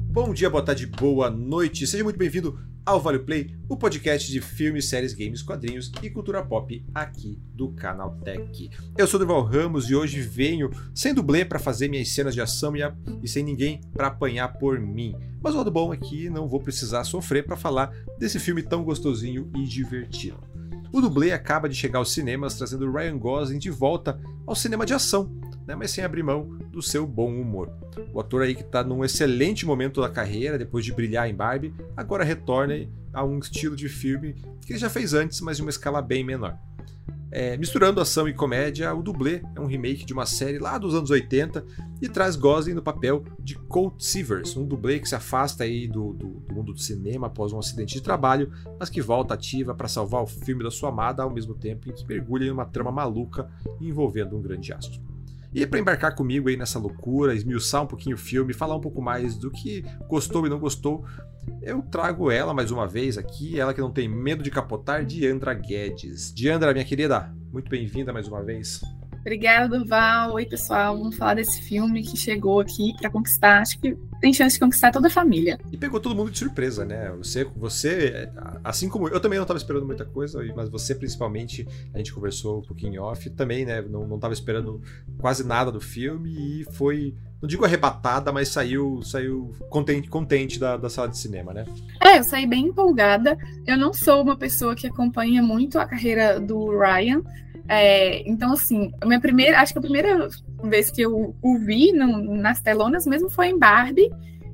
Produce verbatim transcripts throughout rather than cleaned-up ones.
Bom dia, boa tarde, boa noite. Seja muito bem-vindo ao Vale Play, o podcast de filmes, séries, games, quadrinhos e cultura pop aqui do Canaltech. Eu sou o Durval Ramos e hoje venho sem dublê para fazer minhas cenas de ação e, a... e sem ninguém para apanhar por mim. Mas o lado bom é que não vou precisar sofrer para falar desse filme tão gostosinho e divertido. O dublê acaba de chegar aos cinemas trazendo Ryan Gosling de volta ao cinema de ação, né, mas sem abrir mão do seu bom humor. O ator aí que está num excelente momento da carreira, depois de brilhar em Barbie, agora retorna a um estilo de filme que ele já fez antes, mas de uma escala bem menor. É, misturando ação e comédia, o dublê é um remake de uma série lá dos anos oitenta e traz Gosling no papel de Colt Seavers, um dublê que se afasta aí do, do, do mundo do cinema após um acidente de trabalho, mas que volta ativa para salvar o filme da sua amada ao mesmo tempo em que mergulha em uma trama maluca envolvendo um grande astro. E para embarcar comigo aí nessa loucura, esmiuçar um pouquinho o filme, falar um pouco mais do que gostou e não gostou, eu trago ela mais uma vez aqui, ela que não tem medo de capotar, Diandra Guedes. Diandra, minha querida, muito bem-vinda mais uma vez. Obrigada, Durval. Oi, pessoal. Vamos falar desse filme que chegou aqui para conquistar, acho que tem chance de conquistar toda a família. E pegou todo mundo de surpresa, né? Você, você assim como eu, eu também não estava esperando muita coisa, mas você principalmente, a gente conversou um pouquinho off, também, né? Não, não estava esperando quase nada do filme e foi, não digo arrebatada, mas saiu, saiu contente, contente da, da sala de cinema, né? É, eu saí bem empolgada. Eu não sou uma pessoa que acompanha muito a carreira do Ryan. É, então, assim, a minha primeira, acho que a primeira vez que eu o vi no, nas telonas mesmo foi em Barbie.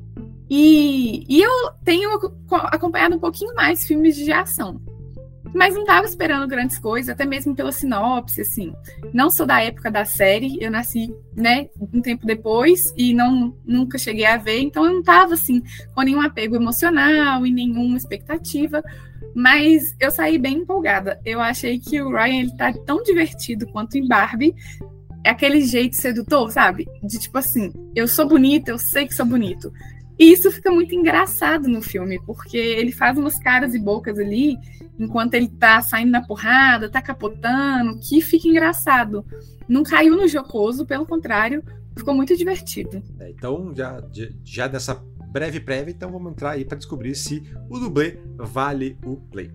E, e eu tenho acompanhado um pouquinho mais filmes de ação. Mas não estava esperando grandes coisas, até mesmo pela sinopse, assim. Não sou da época da série, eu nasci, né, um tempo depois e não, nunca cheguei a ver, então eu não estava, assim, com nenhum apego emocional e nenhuma expectativa. Mas eu saí bem empolgada. Eu achei que o Ryan, ele tá tão divertido quanto em Barbie. É aquele jeito sedutor, sabe? De tipo assim, eu sou bonita, eu sei que sou bonito. E isso fica muito engraçado no filme, porque ele faz umas caras e bocas ali, enquanto ele tá saindo na porrada, tá capotando, que fica engraçado. Não caiu no jocoso, pelo contrário, ficou muito divertido. É, então, já, já nessa breve prévia, então vamos entrar aí para descobrir se o dublê vale o play.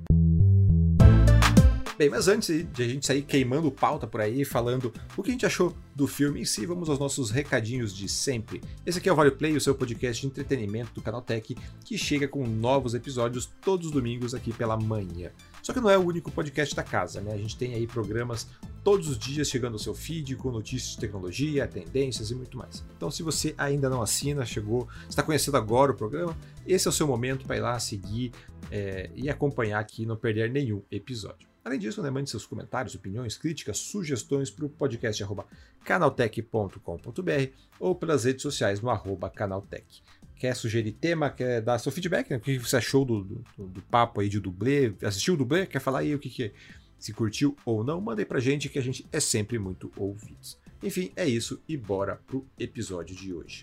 Bem, mas antes de a gente sair queimando pauta por aí, falando o que a gente achou do filme em si, vamos aos nossos recadinhos de sempre. Esse aqui é o Vale Play, o seu podcast de entretenimento do Canaltech, que chega com novos episódios todos os domingos aqui pela manhã. Só que não é o único podcast da casa, né? A gente tem aí programas todos os dias chegando ao seu feed com notícias de tecnologia, tendências e muito mais. Então, se você ainda não assina, chegou, está conhecendo agora o programa, esse é o seu momento para ir lá seguir é, e acompanhar aqui e não perder nenhum episódio. Além disso, né, mande seus comentários, opiniões, críticas, sugestões para o podcast arroba canaltech ponto com ponto b r ou pelas redes sociais no arroba canaltech. Quer sugerir tema, quer dar seu feedback, né? O que você achou do, do, do papo aí de dublê? Assistiu o dublê? Quer falar aí o que, que se curtiu ou não? Manda aí pra gente que a gente é sempre muito ouvidos. Enfim, é isso e bora pro episódio de hoje.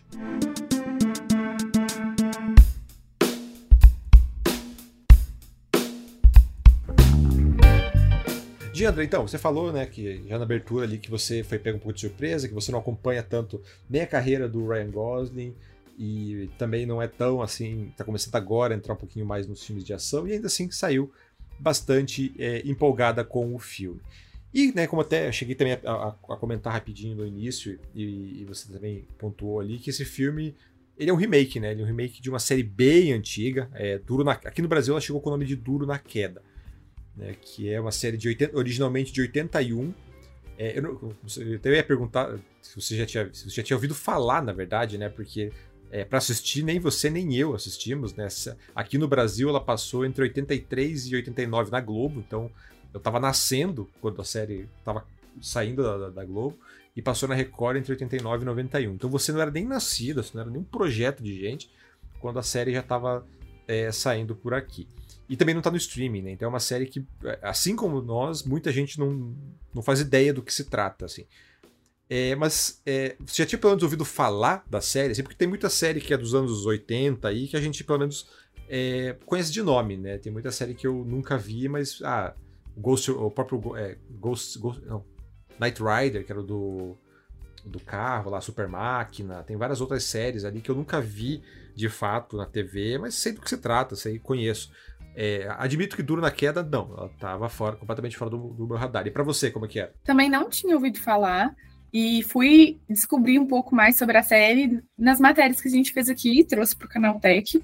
Diandra, então, você falou, né, que já na abertura ali que você foi pego um pouco de surpresa, que você não acompanha tanto nem a carreira do Ryan Gosling e também não é tão assim, tá começando agora a entrar um pouquinho mais nos filmes de ação e ainda assim saiu bastante é, empolgada com o filme. E, né, como até eu cheguei também a, a, a comentar rapidinho no início e, e você também pontuou ali que esse filme, ele é um remake, né, ele é um remake de uma série bem antiga, é, Duro na, aqui no Brasil ela chegou com o nome de Duro na Queda. Né, que é uma série de oitenta, originalmente de oitenta e um. É, eu, não, eu até ia perguntar se você já tinha, se você já tinha ouvido falar, na verdade, né? Porque é, para assistir nem você nem eu assistimos. Né, aqui no Brasil ela passou entre oitenta e três e oitenta e nove na Globo, então eu estava nascendo quando a série estava saindo da, da Globo e passou na Record entre oitenta e nove e noventa e um. Então você não era nem nascida, você não era nem um projeto de gente quando a série já estava é, saindo por aqui. E também não tá no streaming, né? Então é uma série que, assim como nós, muita gente não, não faz ideia do que se trata, assim. É, mas é, você já tinha pelo menos ouvido falar da série? Assim, porque tem muita série que é dos anos oitenta aí que a gente pelo menos é, conhece de nome, né? Tem muita série que eu nunca vi, mas... Ah, Ghost, o próprio é, Ghost, Ghost... Não, Knight Rider, que era o do... do carro lá, Super Máquina, tem várias outras séries ali que eu nunca vi de fato na T V, mas sei do que se trata, sei, conheço. É, admito que Duro na Queda, não, ela tava fora, completamente fora do, do meu radar. E pra você, como é que é? Também não tinha ouvido falar e fui descobrir um pouco mais sobre a série nas matérias que a gente fez aqui e trouxe pro Canaltech.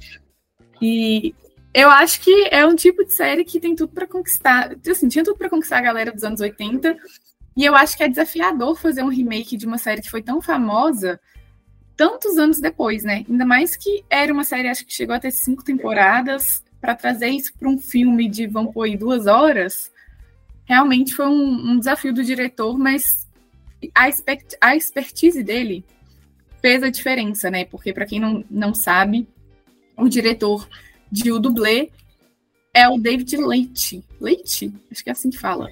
E eu acho que é um tipo de série que tem tudo pra conquistar, assim, tinha tudo pra conquistar a galera dos anos oitenta, e eu acho que é desafiador fazer um remake de uma série que foi tão famosa tantos anos depois, né? Ainda mais que era uma série, acho que chegou a ter cinco temporadas, para trazer isso para um filme de, vamos pôr aí, duas horas, realmente foi um, um desafio do diretor, mas a, expert, a expertise dele fez a diferença, né? Porque, para quem não, não sabe, o diretor de O Dublê é o David Leitch. Leitch? Acho que é assim que fala.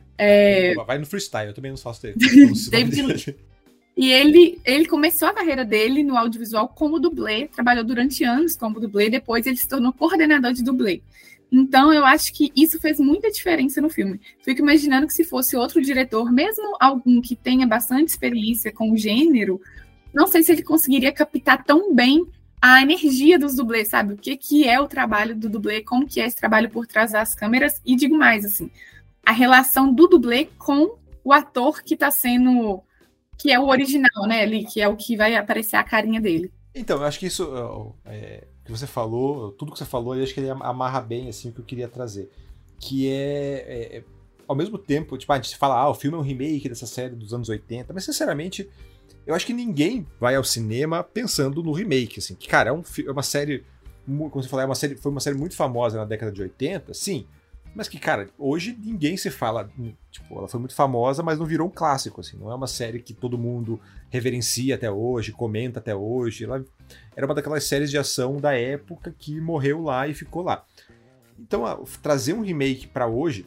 É... Vai no freestyle, eu também não faço dele. David Leitch. E ele, ele começou a carreira dele no audiovisual como dublê, trabalhou durante anos como dublê, depois ele se tornou coordenador de dublê. Então, eu acho que isso fez muita diferença no filme. Fico imaginando que se fosse outro diretor, mesmo algum que tenha bastante experiência com o gênero, não sei se ele conseguiria captar tão bem a energia dos dublês, sabe? O que, que é o trabalho do dublê, como que é esse trabalho por trás das câmeras, e digo mais, assim, a relação do dublê com o ator que está sendo... que é o original, né, ali, que é o que vai aparecer a carinha dele. Então, eu acho que isso, é, que você falou, tudo que você falou, eu acho que ele amarra bem, assim, o que eu queria trazer. Que é, é ao mesmo tempo, tipo, a gente fala, ah, o filme é um remake dessa série dos anos oitenta, mas, sinceramente, eu acho que ninguém vai ao cinema pensando no remake, assim, que, cara, é, um, é uma série, como você falou, é uma série, foi uma série muito famosa na década de oitenta, sim, mas que, cara, hoje ninguém se fala, tipo, ela foi muito famosa, mas não virou um clássico, assim, não é uma série que todo mundo reverencia até hoje, comenta até hoje, ela era uma daquelas séries de ação da época que morreu lá e ficou lá. Então, a, trazer um remake pra hoje,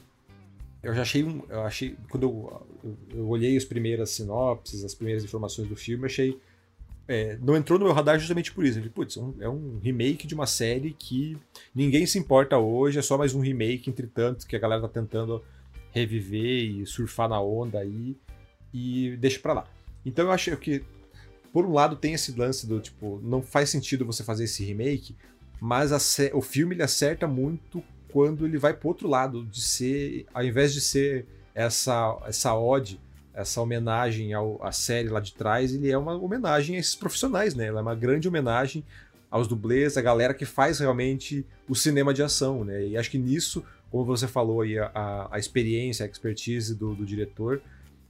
eu já achei, um, eu achei, quando eu, eu, eu olhei as primeiras sinopses, as primeiras informações do filme, achei, É, não entrou no meu radar justamente por isso. Eu falei, putz, um, é um remake de uma série que ninguém se importa hoje, é só mais um remake, entretanto, que a galera tá tentando reviver e surfar na onda aí, e deixa pra lá. Então eu acho que, por um lado, tem esse lance do, tipo, não faz sentido você fazer esse remake, mas a, o filme ele acerta muito quando ele vai pro outro lado, de ser, ao invés de ser essa, essa ode, essa homenagem ao, à série lá de trás, ele é uma homenagem a esses profissionais, né? Ela é uma grande homenagem aos dublês, a galera que faz realmente o cinema de ação, né? E acho que nisso, como você falou aí, a, a experiência, a expertise do, do diretor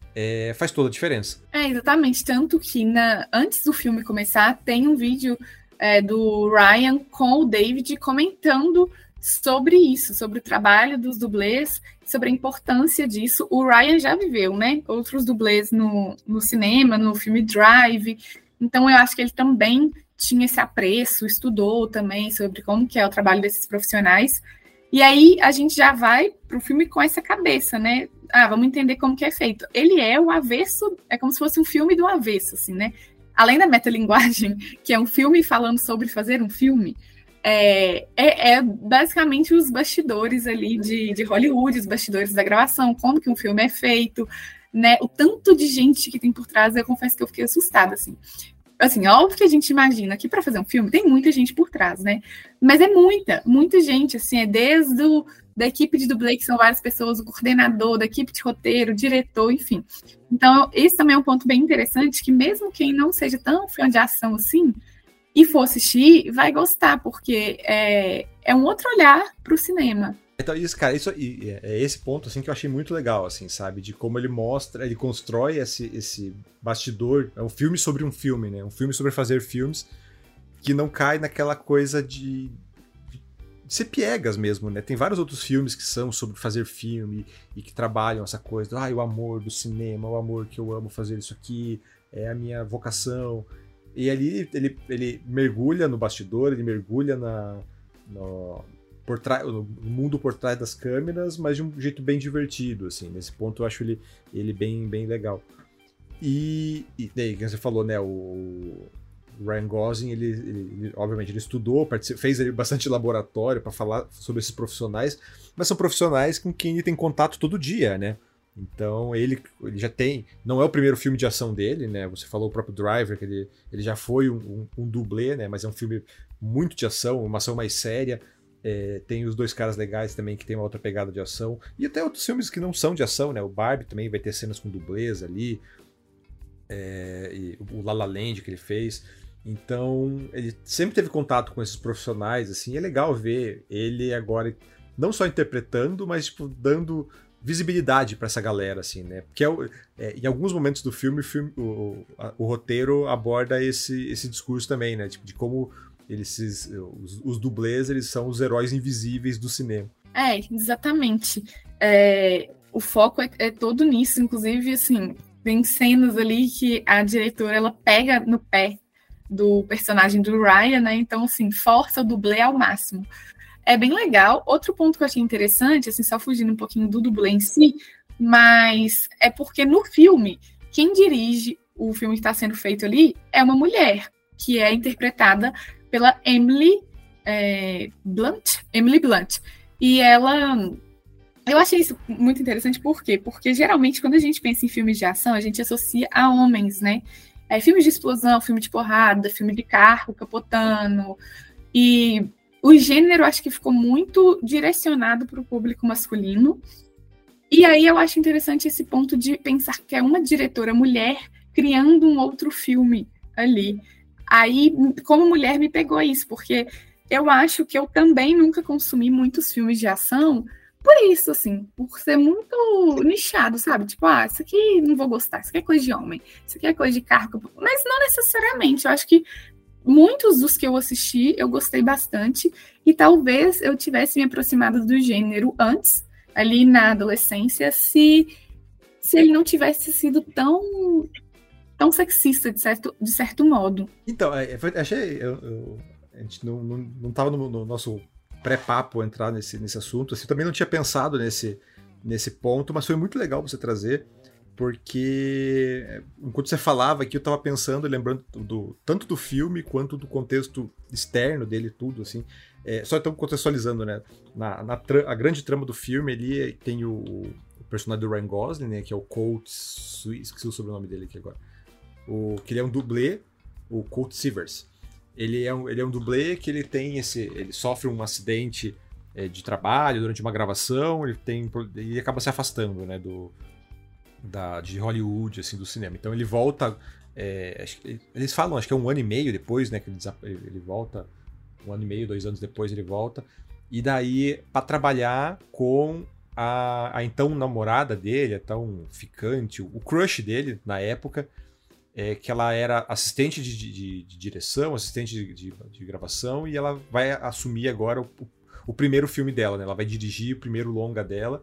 é, faz toda a diferença. É, exatamente. Tanto que na, antes do filme começar, tem um vídeo é, do Ryan com o David comentando sobre isso, sobre o trabalho dos dublês, sobre a importância disso. O Ryan já viveu, né? Outros dublês no, no cinema, no filme Drive. Então, eu acho que ele também tinha esse apreço, estudou também sobre como que é o trabalho desses profissionais. E aí, a gente já vai para o filme com essa cabeça, né? Ah, vamos entender como que é feito. Ele é o avesso, é como se fosse um filme do avesso, assim, né? Além da metalinguagem, que é um filme falando sobre fazer um filme, É, é, é basicamente os bastidores ali de, de Hollywood, os bastidores da gravação, como que um filme é feito, né? O tanto de gente que tem por trás, eu confesso que eu fiquei assustada, assim. Assim, óbvio que a gente imagina que para fazer um filme tem muita gente por trás, né? Mas é muita, muita gente, assim, é desde o, da equipe de dublê, que são várias pessoas, o coordenador, da equipe de roteiro, o diretor, enfim. Então, esse também é um ponto bem interessante, que mesmo quem não seja tão fã de ação assim, e for assistir, vai gostar, porque é, é um outro olhar para o cinema. Então, isso, cara, isso, é esse ponto assim, que eu achei muito legal, assim, sabe? De como ele mostra, ele constrói esse, esse bastidor. É um filme sobre um filme, né? Um filme sobre fazer filmes que não cai naquela coisa de, de ser piegas mesmo, né? Tem vários outros filmes que são sobre fazer filme e que trabalham essa coisa do, ah, o amor do cinema, o amor que eu amo fazer isso aqui, é a minha vocação. E ali ele, ele mergulha no bastidor, ele mergulha na, no, por trás, no mundo por trás das câmeras, mas de um jeito bem divertido, assim. Nesse ponto eu acho ele, ele bem, bem legal. E, e daí, como você falou, né, o Ryan Gosling, ele, ele, ele obviamente ele estudou, fez ele bastante laboratório para falar sobre esses profissionais, mas são profissionais com quem ele tem contato todo dia, né? Então ele, ele já tem... Não é o primeiro filme de ação dele, né? Você falou o próprio Driver, que ele, ele já foi um, um, um dublê, né? Mas é um filme muito de ação, uma ação mais séria. É, tem os Dois Caras Legais também, que tem uma outra pegada de ação. E até outros filmes que não são de ação, né? O Barbie também vai ter cenas com dublês ali. É, e o La La Land que ele fez. Então, ele sempre teve contato com esses profissionais, assim. É legal ver ele agora não só interpretando, mas tipo, dando visibilidade para essa galera, assim, né? Porque é, é, em alguns momentos do filme, o, filme, o, a, o roteiro aborda esse, esse discurso também, né? Tipo, de como eles, os, os dublês, eles são os heróis invisíveis do cinema. É, exatamente. É, o foco é, é todo nisso, inclusive, assim, tem cenas ali que a diretora, ela pega no pé do personagem do Ryan, né? Então, assim, força o dublê ao máximo. É bem legal. Outro ponto que eu achei interessante, assim, só fugindo um pouquinho do dublê em si, mas é porque no filme, quem dirige o filme que está sendo feito ali é uma mulher, que é interpretada pela Emily é, Blunt. Emily Blunt. E ela... Eu achei isso muito interessante, por quê? Porque geralmente, quando a gente pensa em filmes de ação, a gente associa a homens, né? É, filmes de explosão, filme de porrada, filme de carro capotando. E o gênero, acho que ficou muito direcionado para o público masculino. E aí eu acho interessante esse ponto de pensar que é uma diretora mulher criando um outro filme ali. Aí, como mulher, me pegou isso, porque eu acho que eu também nunca consumi muitos filmes de ação por isso, assim, por ser muito nichado, sabe? Tipo, ah, isso aqui não vou gostar, isso aqui é coisa de homem, isso aqui é coisa de carro. Mas não necessariamente, eu acho que muitos dos que eu assisti, eu gostei bastante, e talvez eu tivesse me aproximado do gênero antes, ali na adolescência, se, se ele não tivesse sido tão, tão sexista, de certo, de certo modo. Então, achei... Eu, eu, a gente não, não, não tava no, no nosso pré-papo entrar nesse, nesse assunto. Assim, eu também não tinha pensado nesse, nesse ponto, mas foi muito legal você trazer, porque enquanto você falava aqui, eu estava pensando, lembrando do, tanto do filme quanto do contexto externo dele, tudo, assim. É, só então contextualizando, né? Na, na a grande trama do filme, ele tem o, o personagem do Ryan Gosling, né? Que é o Colt, esqueci o sobrenome dele aqui agora. O, que ele é um dublê, o Colt Sivers. Ele é, um, ele é um dublê que ele tem esse. Ele sofre um acidente é, de trabalho durante uma gravação, ele tem. Ele acaba se afastando, né, do, da, de Hollywood, assim, do cinema. Então ele volta. É, acho que, eles falam, acho que é um ano e meio depois, né? Que ele, ele volta. Um ano e meio, dois anos depois ele volta. E daí, para trabalhar com a, a então namorada dele, a tão ficante, o crush dele na época. É, que ela era assistente de, de, de direção, assistente de, de, de gravação, e ela vai assumir agora o, o primeiro filme dela, né? Ela vai dirigir o primeiro longa dela,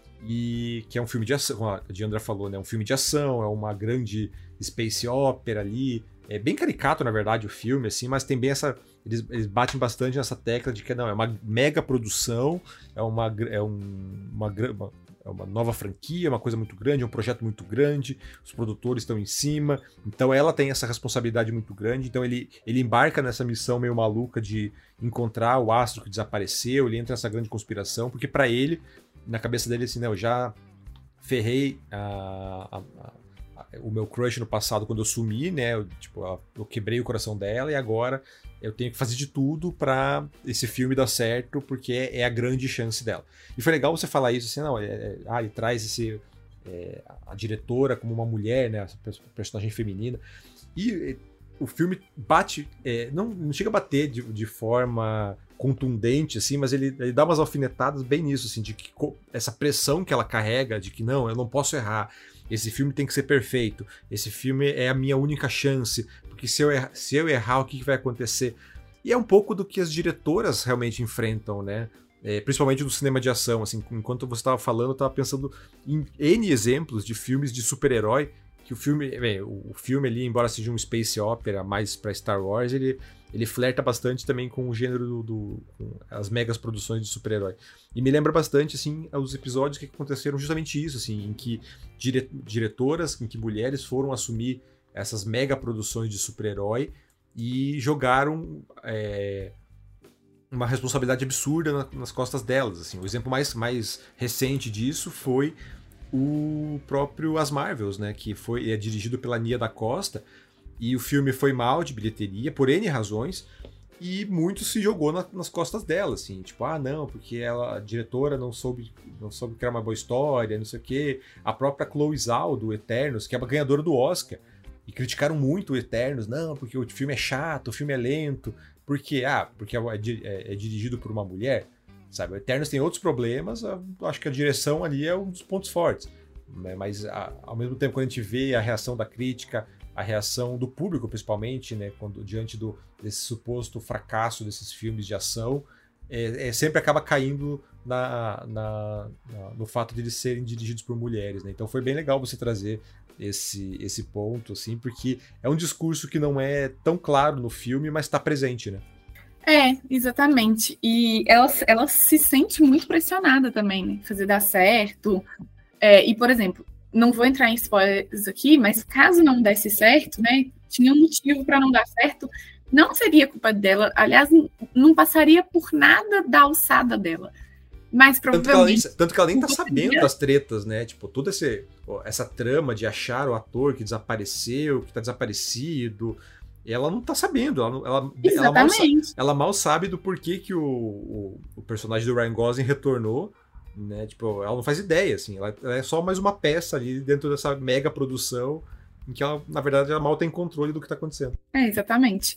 e que é um filme de ação, como a Diandra falou, né? Um filme de ação, é uma grande space opera ali, é bem caricato, na verdade, o filme, assim, mas tem bem essa... Eles, eles batem bastante nessa tecla de que não, é uma mega produção, é uma, é um, uma, uma é uma nova franquia, uma coisa muito grande, é um projeto muito grande, os produtores estão em cima, então ela tem essa responsabilidade muito grande, então ele, ele embarca nessa missão meio maluca de encontrar o astro que desapareceu, ele entra nessa grande conspiração, porque para ele, na cabeça dele, assim, né, eu já ferrei a, a, a, a, o meu crush no passado quando eu sumi, né, eu, tipo, eu, eu quebrei o coração dela e agora eu tenho que fazer de tudo pra esse filme dar certo, porque é, é a grande chance dela. E foi legal você falar isso, assim, não, é, é, ah, ele traz esse, é, a diretora como uma mulher, né, essa personagem feminina, e é, o filme bate, é, não, não chega a bater de, de forma contundente, assim, mas ele, ele dá umas alfinetadas bem nisso, assim, de que essa pressão que ela carrega, de que não, eu não posso errar, esse filme tem que ser perfeito, esse filme é a minha única chance, porque se eu errar, se eu errar o que vai acontecer? E é um pouco do que as diretoras realmente enfrentam, né? É, principalmente no cinema de ação, assim, enquanto você estava falando, eu estava pensando em N exemplos de filmes de super-herói, que o filme, bem, o filme ali, embora seja um space opera mais para Star Wars, ele, ele flerta bastante também com o gênero do, do com as megas produções de super-herói. E me lembra bastante, assim, os episódios que aconteceram justamente isso, assim, em que dire, diretoras, em que mulheres foram assumir essas mega produções de super-herói e jogaram é, uma responsabilidade absurda na, nas costas delas, assim. O exemplo mais, mais recente disso foi o próprio As Marvels, né? Que foi, é dirigido pela Nia da Costa, e o filme foi mal de bilheteria, por N razões, e muito se jogou na, nas costas dela, assim, tipo, ah, não, porque ela, a diretora não soube, não soube criar uma boa história, não sei o quê. A própria Chloe Zhao, do Eternos, que é a ganhadora do Oscar, e criticaram muito o Eternos, não, porque o filme é chato, o filme é lento, porque, ah, porque é, é, é dirigido por uma mulher, sabe? O Eternos tem outros problemas, eu acho que a direção ali é um dos pontos fortes, né? Mas, a, ao mesmo tempo, quando a gente vê a reação da crítica, a reação do público, principalmente, né, quando, diante do, desse suposto fracasso desses filmes de ação, é, é, sempre acaba caindo na, na, na, no fato de eles serem dirigidos por mulheres, né? Então foi bem legal você trazer esse, esse ponto, assim, porque é um discurso que não é tão claro no filme, mas está presente, né? É, exatamente. E ela, ela se sente muito pressionada também, né? Fazer dar certo. É, e, por exemplo, não vou entrar em spoilers aqui, mas caso não desse certo, né? Tinha um motivo para não dar certo, não seria culpa dela. Aliás, não passaria por nada da alçada dela. Mas provavelmente. Tanto que ela nem, tanto que ela nem tá sabendo das tretas, né? Tipo, toda esse, essa trama de achar o ator que desapareceu, que tá desaparecido. Ela não tá sabendo. Ela, ela, ela, mal, ela mal sabe do porquê que o, o, o personagem do Ryan Gosling retornou. Né? Tipo, ela não faz ideia, assim, ela, ela é só mais uma peça ali dentro dessa mega produção em que ela, na verdade, ela mal tem controle do que tá acontecendo. É, exatamente.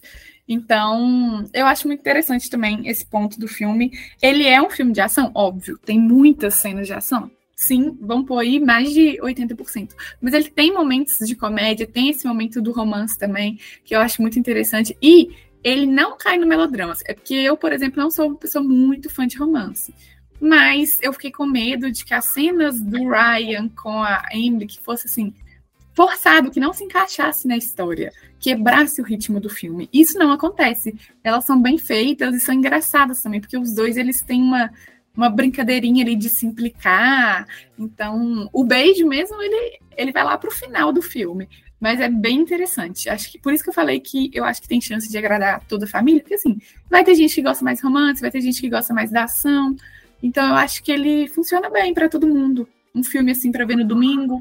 Então, eu acho muito interessante também esse ponto do filme. Ele é um filme de ação, óbvio, tem muitas cenas de ação. Sim, vão pôr aí mais de oitenta por cento. Mas ele tem momentos de comédia, tem esse momento do romance também, que eu acho muito interessante. E ele não cai no melodrama. É porque eu, por exemplo, não sou uma pessoa muito fã de romance. Mas eu fiquei com medo de que as cenas do Ryan com a Emily, que fosse assim, forçado, que não se encaixasse na história, quebrasse o ritmo do filme. Isso não acontece. Elas são bem feitas e são engraçadas também, porque os dois, eles têm uma, uma brincadeirinha ali de se implicar. Então, o beijo mesmo, ele, ele vai lá pro final do filme. Mas é bem interessante. Acho que, por isso que eu falei que eu acho que tem chance de agradar toda a família, porque assim, vai ter gente que gosta mais de romance, vai ter gente que gosta mais da ação. Então eu acho que ele funciona bem para todo mundo. Um filme assim para ver no domingo.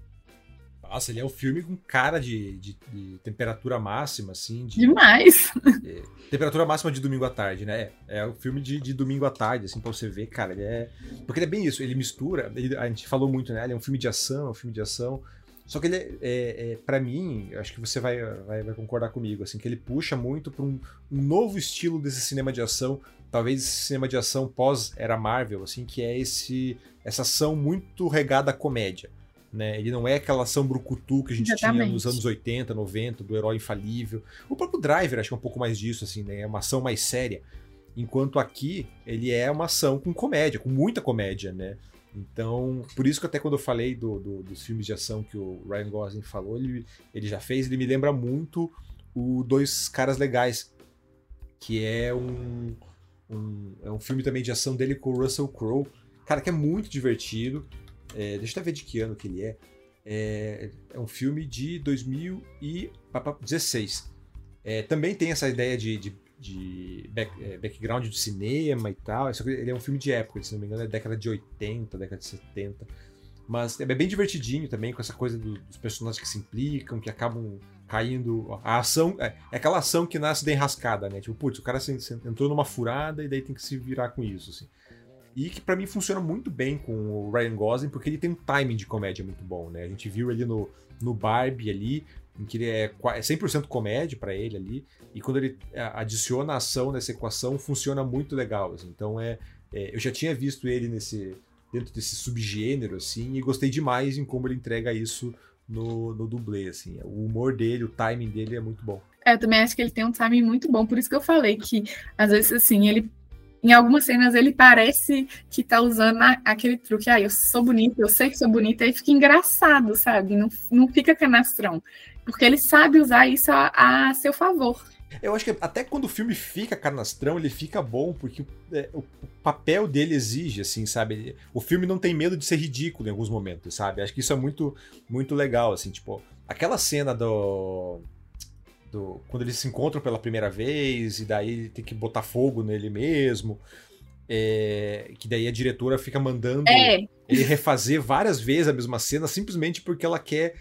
Nossa, ele é um filme com cara de, de, de temperatura máxima, assim. De, Demais! É, temperatura máxima de domingo à tarde, né? É, é um filme de, de domingo à tarde, assim, pra você ver, cara. Ele é. Porque ele é bem isso, ele mistura. Ele, a gente falou muito, né? Ele é um filme de ação, é um filme de ação. Só que ele é, é, é para mim, acho que você vai, vai, vai concordar comigo, assim, que ele puxa muito para um, um novo estilo desse cinema de ação, talvez esse cinema de ação pós-era Marvel, assim, que é esse, essa ação muito regada à comédia, né? Ele não é aquela ação brucutu que a gente Exatamente. tinha nos anos oitenta, noventa, do herói infalível. O próprio Driver acho que é um pouco mais disso, assim, né? É uma ação mais séria. Enquanto aqui, ele é uma ação com comédia, com muita comédia, né? Então, por isso que até quando eu falei do, do, dos filmes de ação que o Ryan Gosling falou, ele, ele já fez, ele me lembra muito o Dois Caras Legais, que é um, um, é um filme também de ação dele com o Russell Crowe, cara, que é muito divertido. É, deixa eu até ver de que ano que ele é. É, é um filme de dois mil e dezesseis. É, também tem essa ideia de, de de back, é, background de cinema e tal. Ele é um filme de época, se não me engano, é década de oitenta, década de setenta. Mas é bem divertidinho também, com essa coisa do, dos personagens que se implicam, que acabam caindo. A ação. É, é aquela ação que nasce da enrascada, né? Tipo, putz, o cara se, se entrou numa furada e daí tem que se virar com isso, assim. E que pra mim funciona muito bem com o Ryan Gosling, porque ele tem um timing de comédia muito bom, né? A gente viu ele no, no Barbie ali, em que ele é cem por cento comédia pra ele ali, e quando ele adiciona a ação nessa equação, funciona muito legal, assim. Então é, é, eu já tinha visto ele nesse, dentro desse subgênero, assim, e gostei demais em como ele entrega isso no, no dublê, assim. O humor dele, o timing dele é muito bom. É, eu também acho que ele tem um timing muito bom, por isso que eu falei que, às vezes, assim, ele em algumas cenas ele parece que tá usando a, aquele truque, ah, eu sou bonita, eu sei que sou bonita, aí fica engraçado, sabe? Não, não fica canastrão. Porque ele sabe usar isso a, a seu favor. Eu acho que até quando o filme fica canastrão, ele fica bom, porque é, o, o papel dele exige, assim, sabe? Ele, o filme não tem medo de ser ridículo em alguns momentos, sabe? Acho que isso é muito, muito legal, assim, tipo, aquela cena do... Do, quando eles se encontram pela primeira vez, e daí ele tem que botar fogo nele mesmo. É, que daí a diretora fica mandando É. ele refazer várias vezes a mesma cena, simplesmente porque ela quer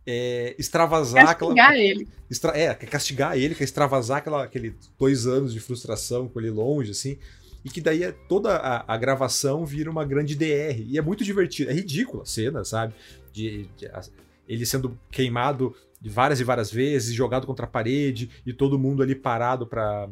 é, extravasar castigar aquela. ele. Extra, é, quer castigar ele, quer extravasar aquela, aquele dois anos de frustração com ele longe, assim. E que daí é, toda a, a gravação vira uma grande D R. E é muito divertido. É ridícula a cena, sabe? De, de, a, ele sendo queimado de várias e várias vezes, jogado contra a parede, e todo mundo ali parado pra,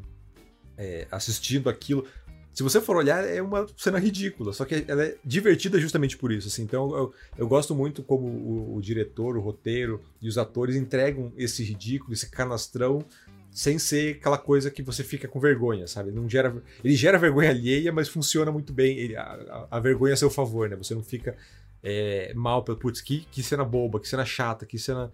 é, assistindo aquilo. Se você for olhar, é uma cena ridícula, só que ela é divertida justamente por isso, assim. Então eu, eu gosto muito como o, o diretor, o roteiro e os atores entregam esse ridículo, esse canastrão, sem ser aquela coisa que você fica com vergonha, sabe? Não gera, ele gera vergonha alheia, mas funciona muito bem, ele, a, a, a vergonha é a seu favor, né? Você não fica é, mal pelo, putz, que, que cena boba, que cena chata, que cena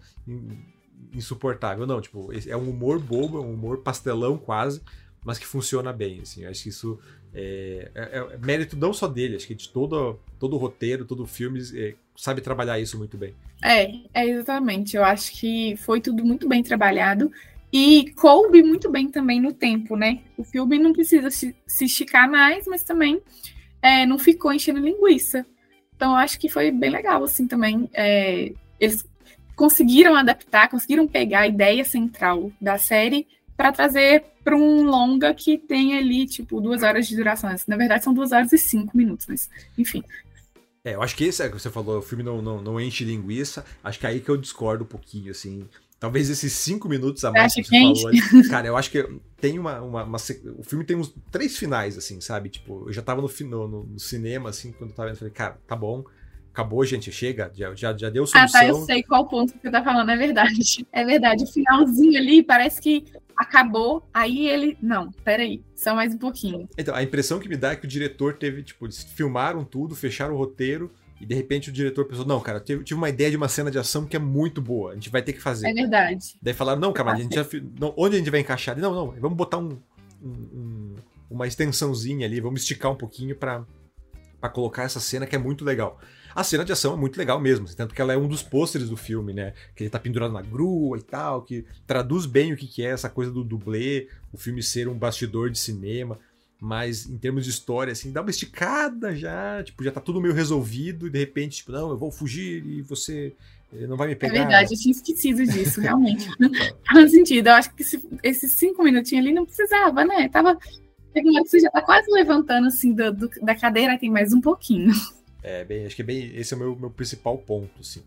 insuportável. Não, tipo, é um humor bobo, é um humor pastelão quase, mas que funciona bem, assim. Eu acho que isso é, é, é mérito não só dele, acho que de todo, todo o roteiro, todo o filme é, sabe trabalhar isso muito bem. É, é exatamente. Eu acho que foi tudo muito bem trabalhado e coube muito bem também no tempo, né? O filme não precisa se, se esticar mais, mas também é, não ficou enchendo linguiça. Então eu acho que foi bem legal, assim, também. É, eles conseguiram adaptar, conseguiram pegar a ideia central da série para trazer para um longa que tem ali, tipo, duas horas de duração. Na verdade, são duas horas e cinco minutos, mas, enfim. É, eu acho que esse é o que você falou, o filme não, não, não enche linguiça. Acho que é aí que eu discordo um pouquinho, assim. Talvez esses cinco minutos a mais você que você que falou ali. Cara, eu acho que tem uma, uma, uma. O filme tem uns três finais, assim, sabe? Tipo, eu já tava no, no, no cinema, assim, quando eu tava vendo, falei, cara, tá bom. Acabou, gente, chega, já, já, já deu solução. Ah, tá, eu sei qual ponto que você tá falando, é verdade. É verdade, o finalzinho ali parece que acabou, aí ele... Não, peraí, só mais um pouquinho. Então, a impressão que me dá é que o diretor teve, tipo, eles filmaram tudo, fecharam o roteiro, e de repente o diretor pensou, não, cara, eu tive uma ideia de uma cena de ação que é muito boa, a gente vai ter que fazer. É verdade. Daí falaram, não, cara, a gente já... Não, onde a gente vai encaixar? Não, não, vamos botar um, um, um, uma extensãozinha ali, vamos esticar um pouquinho pra, pra colocar essa cena que é muito legal. A cena de ação é muito legal mesmo, tanto que ela é um dos pôsteres do filme, né? Que ele tá pendurado na grua e tal, que traduz bem o que, que é essa coisa do dublê, o filme ser um bastidor de cinema, mas em termos de história, assim, dá uma esticada já, tipo, já tá tudo meio resolvido e de repente, tipo, não, eu vou fugir e você não vai me pegar. É verdade, eu tinha esquecido disso, realmente. Faz sentido, eu acho que esse, esses cinco minutinhos ali não precisava, né? Tava... Você já tá quase levantando, assim, do, do, da cadeira, tem mais um pouquinho. É, bem, acho que é bem, esse é o meu, meu principal ponto, assim.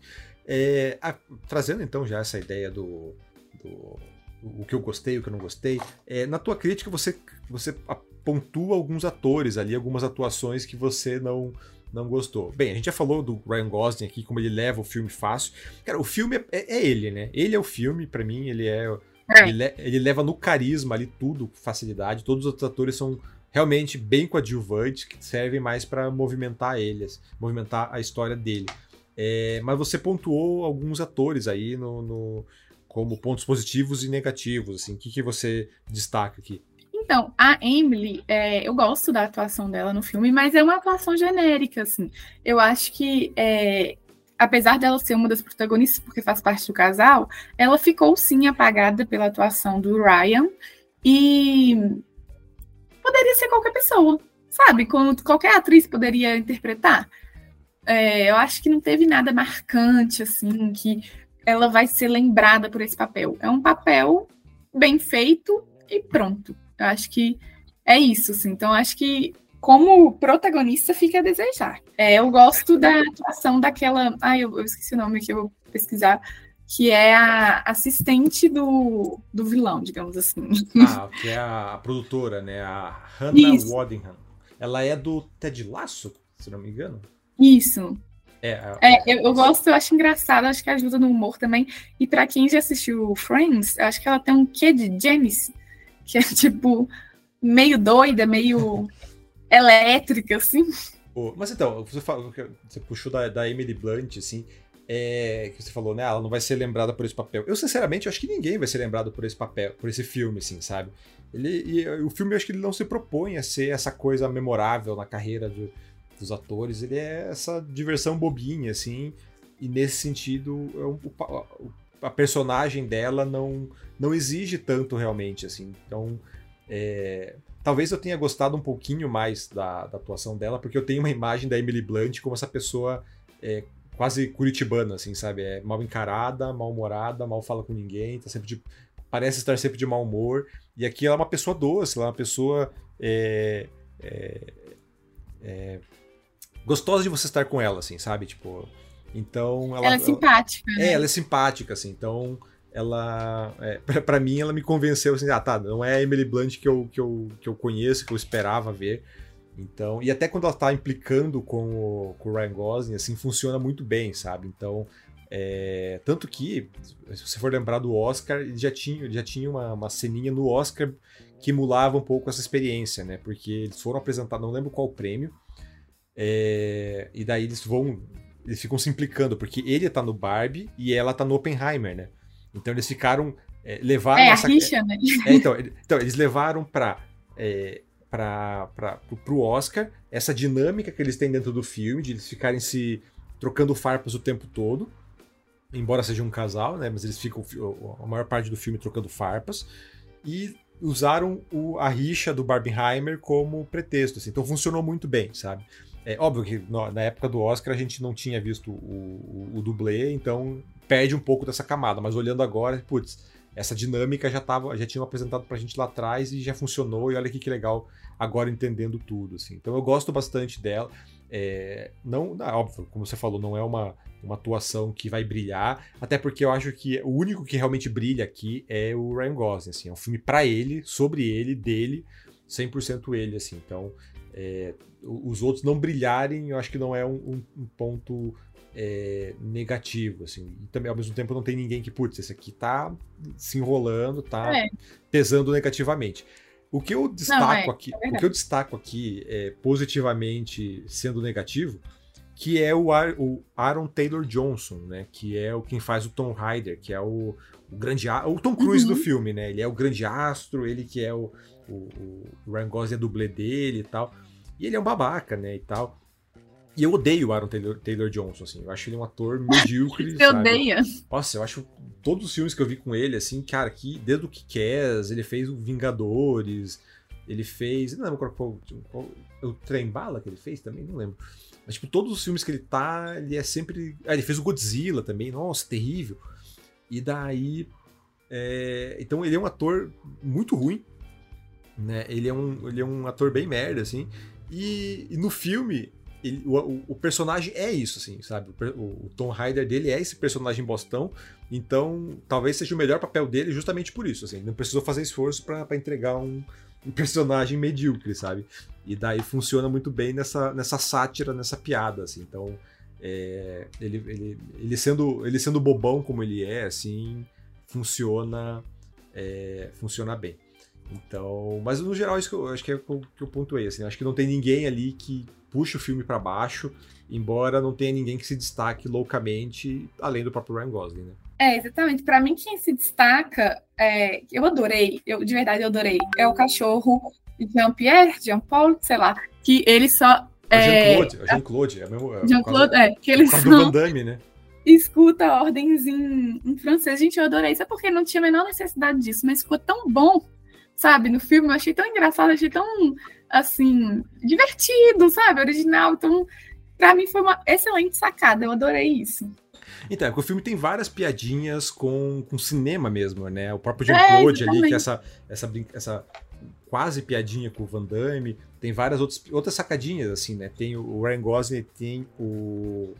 É, a, trazendo então já essa ideia do, do o que eu gostei, o que eu não gostei, é, na tua crítica você, você pontua alguns atores ali, algumas atuações que você não, não gostou. Bem, a gente já falou do Ryan Gosling aqui, como ele leva o filme fácil. Cara, o filme é, é, é ele, né? Ele é o filme, pra mim, ele é... é. Ele, ele leva no carisma ali tudo, facilidade, todos os outros atores são... realmente bem coadjuvantes, que servem mais para movimentar eles, movimentar a história dele. É, mas você pontuou alguns atores aí no, no, como pontos positivos e negativos, assim, o que, que você destaca aqui? Então, a Emily, é, eu gosto da atuação dela no filme, mas é uma atuação genérica, assim. Eu acho que, é, apesar dela ser uma das protagonistas, porque faz parte do casal, ela ficou, sim, apagada pela atuação do Ryan, e... poderia ser qualquer pessoa, sabe? Como qualquer atriz poderia interpretar. É, eu acho que não teve nada marcante, assim, que ela vai ser lembrada por esse papel. É um papel bem feito e pronto. Eu acho que é isso, assim. Então, eu acho que como protagonista fica a desejar. É, eu gosto da atuação daquela... Ai, eu, eu esqueci o nome que eu vou pesquisar. Que é a assistente do, do vilão, digamos assim. Ah, que é a produtora, né? A Hannah Isso. Waddingham. Ela é do Ted Lasso, se não me engano. Isso. É, a... é eu, eu gosto, eu acho engraçado, acho que ajuda no humor também. E pra quem já assistiu Friends, eu acho que ela tem um quê de Janice, que é tipo meio doida, meio elétrica, assim. Pô, mas então, você, falou, você puxou da, da Emily Blunt, assim... É, que você falou, né? Ela não vai ser lembrada por esse papel. Eu, sinceramente, acho que ninguém vai ser lembrado por esse papel, por esse filme, assim, sabe? Ele, e, o filme, eu acho que ele não se propõe a ser essa coisa memorável na carreira de, dos atores. Ele é essa diversão bobinha, assim. E nesse sentido, a, a personagem dela não, não exige tanto, realmente, assim. Então, é, talvez eu tenha gostado um pouquinho mais da, da atuação dela, porque eu tenho uma imagem da Emily Blunt como essa pessoa é, quase curitibana, assim, sabe? É mal encarada, mal-humorada, mal fala com ninguém, tá sempre de, parece estar sempre de mau humor. E aqui ela é uma pessoa doce, ela é uma pessoa é, é, é, gostosa de você estar com ela, assim, sabe? Tipo, então... Ela, ela é simpática, ela, né? É, ela é simpática, assim, então... ela, é, pra, pra mim, ela me convenceu assim, ah, tá, não é a Emily Blunt que eu, que, eu, que eu conheço, que eu esperava ver. Então, e até quando ela tá implicando com o, com o Ryan Gosling, assim, funciona muito bem, sabe? Então, é, tanto que, se você for lembrar do Oscar, ele já tinha, ele já tinha uma, uma ceninha no Oscar que emulava um pouco essa experiência, né? Porque eles foram apresentar, não lembro qual prêmio, é, e daí eles vão, eles ficam se implicando, porque ele tá no Barbie e ela tá no Oppenheimer, né? Então eles ficaram. É, levaram. É, a essa... rixa, né? É, então, então, eles levaram pra, é, pra, pra, pro, pro Oscar essa dinâmica que eles têm dentro do filme, de eles ficarem se trocando farpas o tempo todo. Embora seja um casal, né? Mas eles ficam a maior parte do filme trocando farpas. E usaram o, a rixa do Barbenheimer como pretexto. Assim. Então funcionou muito bem, sabe? É óbvio que no, na época do Oscar a gente não tinha visto o, o, o dublê, então perde um pouco dessa camada, mas olhando agora, putz, essa dinâmica já tava, já tinham apresentado pra gente lá atrás e já funcionou, e olha aqui que legal agora entendendo tudo, assim. Então eu gosto bastante dela, é, não, não, óbvio, como você falou, não é uma, uma atuação que vai brilhar, até porque eu acho que o único que realmente brilha aqui é o Ryan Gosling, assim, é um filme pra ele, sobre ele, dele, cem por cento ele, assim, então é, os outros não brilharem, eu acho que não é um, um, um ponto é, negativo, assim. E também, ao mesmo tempo, não tem ninguém que, putz, esse aqui tá se enrolando, tá é. pesando negativamente. O que eu destaco não, é, aqui, é o que eu destaco aqui é, positivamente sendo negativo, que é o, Ar, o Aaron Taylor Johnson, né? Que é o quem faz o Tom Rider, que é o, o grande o Tom Cruise uhum. do filme, né? Ele é o grande astro, ele que é o, o, o Ryan Gosling é dublê dele e tal. E ele é um babaca, né, e tal. E eu odeio o Aaron Taylor, Taylor Johnson, assim. Eu acho ele um ator medíocre, Você odeia? Nossa, eu acho todos os filmes que eu vi com ele, assim, cara, que desde o Kick-Ass, ele fez o Vingadores, ele fez... Não lembro qual foi o, o Trem Bala que ele fez também, não lembro. Mas, tipo, todos os filmes que ele tá, ele é sempre... Ah, ele fez o Godzilla também, nossa, terrível. E daí... É... Então ele é um ator muito ruim, né? Ele é um, ele é um ator bem merda, assim. E, e no filme, ele, o, o personagem é isso, assim, sabe? O, o Tom Rider dele é esse personagem bostão, então talvez seja o melhor papel dele justamente por isso, assim. Ele não precisou fazer esforço pra, pra entregar um, um personagem medíocre, sabe? E daí funciona muito bem nessa, nessa sátira, nessa piada, assim. Então, é, ele, ele, ele, sendo, ele sendo bobão como ele é, assim, funciona, é, funciona bem. Então, mas no geral isso que eu acho que é o que eu pontuei, assim, acho que não tem ninguém ali que puxa o filme pra baixo, embora não tenha ninguém que se destaque loucamente, além do próprio Ryan Gosling, né? É, exatamente. Pra mim, quem se destaca, é, eu adorei, eu, de verdade eu adorei, é o cachorro Jean-Pierre, Jean-Paul, sei lá, que ele só... É Jean-Claude, é Jean-Claude, é mesmo... É Jean-Claude, é, que ele só... do Van Damme, né? Escuta ordens em, em francês, gente, eu adorei, sabe porque não tinha a menor necessidade disso, mas ficou tão bom, sabe, no filme, eu achei tão engraçado, achei tão, assim, divertido, sabe, original, então, pra mim foi uma excelente sacada, eu adorei isso. Então, é que o filme tem várias piadinhas com, com cinema mesmo, né, o próprio Jean-Claude é, ali, que é essa, essa, essa quase piadinha com o Van Damme, tem várias outras, outras sacadinhas, assim, né, tem o Ryan Gosling, tem o,